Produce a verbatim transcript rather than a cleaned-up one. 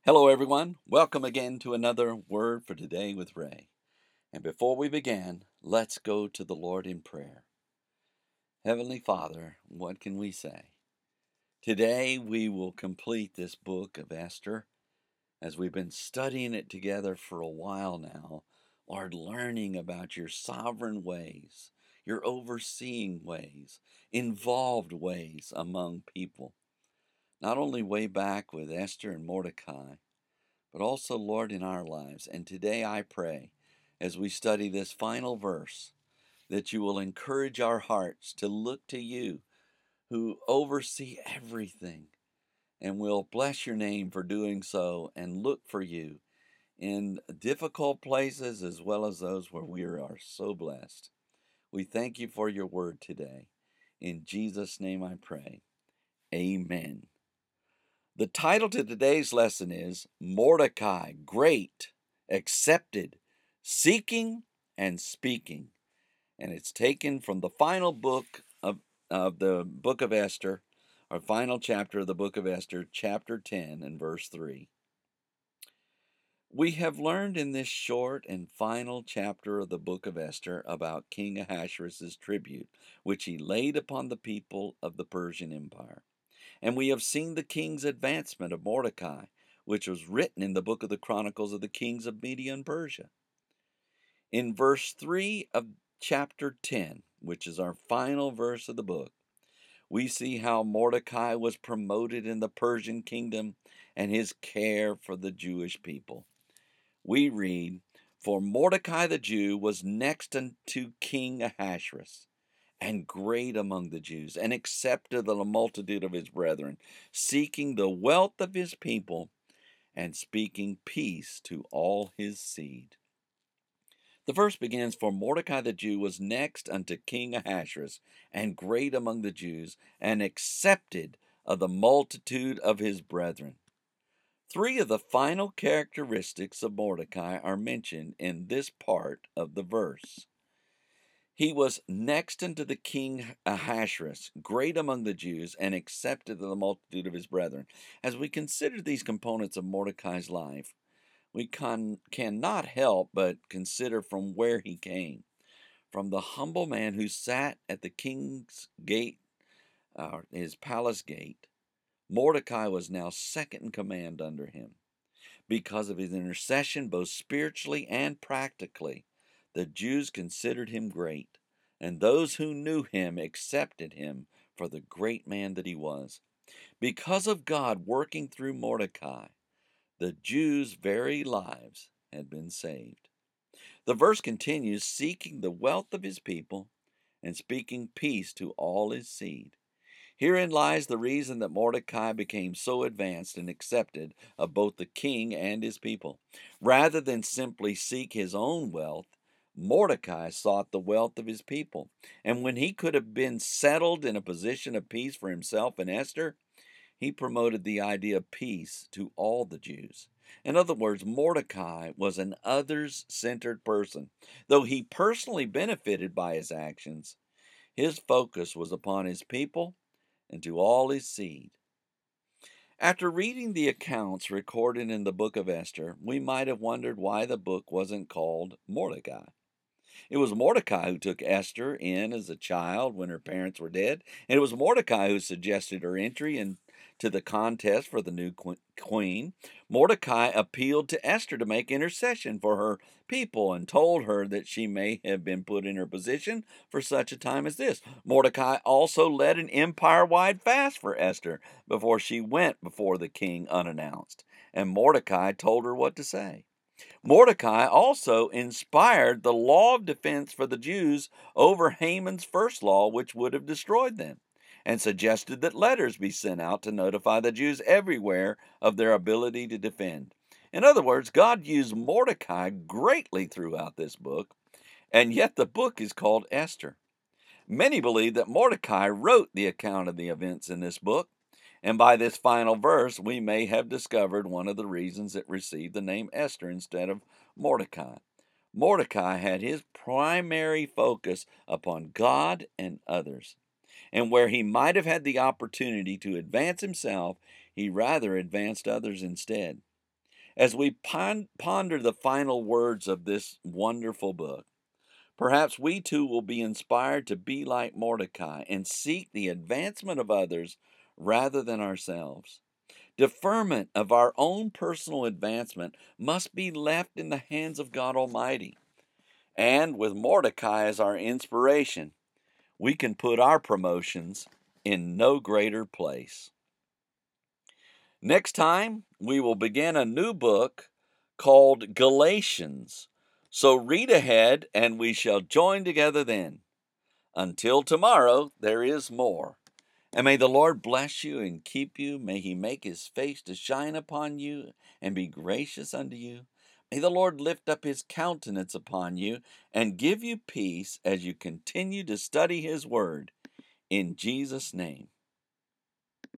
Hello, everyone. Welcome again to another Word for Today with Ray. And before we begin, let's go to the Lord in prayer. Heavenly Father, what can we say? Today we will complete this book of Esther as we've been studying it together for a while now. Lord, learning about your sovereign ways, your overseeing ways, involved ways among people. Not only way back with Esther and Mordecai, but also, Lord, in our lives. And today I pray, as we study this final verse, that you will encourage our hearts to look to you, who oversee everything, and we'll bless your name for doing so and look for you in difficult places as well as those where we are so blessed. We thank you for your word today. In Jesus' name I pray. Amen. The title to today's lesson is Mordecai, Great, Accepted, Seeking, and Speaking. And it's taken from the final book of, of the book of Esther, our final chapter of the book of Esther, chapter ten and verse three. We have learned in this short and final chapter of the book of Esther about King Ahasuerus' tribute, which he laid upon the people of the Persian Empire. And we have seen the king's advancement of Mordecai, which was written in the book of the Chronicles of the Kings of Media and Persia. In verse three of chapter ten, which is our final verse of the book, we see how Mordecai was promoted in the Persian kingdom and his care for the Jewish people. We read, "For Mordecai the Jew was next unto King Ahasuerus, and great among the Jews, and accepted of the multitude of his brethren, seeking the wealth of his people, and speaking peace to all his seed." The verse begins, "For Mordecai the Jew was next unto King Ahasuerus, and great among the Jews, and accepted of the multitude of his brethren." Three of the final characteristics of Mordecai are mentioned in this part of the verse. He was next unto the king Ahasuerus, great among the Jews, and accepted of the multitude of his brethren. As we consider these components of Mordecai's life, we can, cannot help but consider from where he came. From the humble man who sat at the king's gate, uh, his palace gate, Mordecai was now second in command under him. Because of his intercession, both spiritually and practically, the Jews considered him great, and those who knew him accepted him for the great man that he was. Because of God working through Mordecai, the Jews' very lives had been saved. The verse continues, seeking the wealth of his people and speaking peace to all his seed. Herein lies the reason that Mordecai became so advanced and accepted of both the king and his people. Rather than simply seek his own wealth, Mordecai sought the wealth of his people. And when he could have been settled in a position of peace for himself and Esther, he promoted the idea of peace to all the Jews. In other words, Mordecai was an others-centered person. Though he personally benefited by his actions, his focus was upon his people and to all his seed. After reading the accounts recorded in the book of Esther, we might have wondered why the book wasn't called Mordecai. It was Mordecai who took Esther in as a child when her parents were dead, and it was Mordecai who suggested her entry into the contest for the new queen. Mordecai appealed to Esther to make intercession for her people and told her that she may have been put in her position for such a time as this. Mordecai also led an empire-wide fast for Esther before she went before the king unannounced, and Mordecai told her what to say. Mordecai also inspired the law of defense for the Jews over Haman's first law, which would have destroyed them, and suggested that letters be sent out to notify the Jews everywhere of their ability to defend. In other words, God used Mordecai greatly throughout this book, and yet the book is called Esther. Many believe that Mordecai wrote the account of the events in this book, and by this final verse, we may have discovered one of the reasons it received the name Esther instead of Mordecai. Mordecai had his primary focus upon God and others, and where he might have had the opportunity to advance himself, he rather advanced others instead. As we pon- ponder the final words of this wonderful book, perhaps we too will be inspired to be like Mordecai and seek the advancement of others rather than ourselves. Deferment of our own personal advancement must be left in the hands of God Almighty. And with Mordecai as our inspiration, we can put our promotions in no greater place. Next time, we will begin a new book called Galatians. So read ahead, and we shall join together then. Until tomorrow, there is more. And may the Lord bless you and keep you. May he make his face to shine upon you and be gracious unto you. May the Lord lift up his countenance upon you and give you peace as you continue to study his word. In Jesus' name.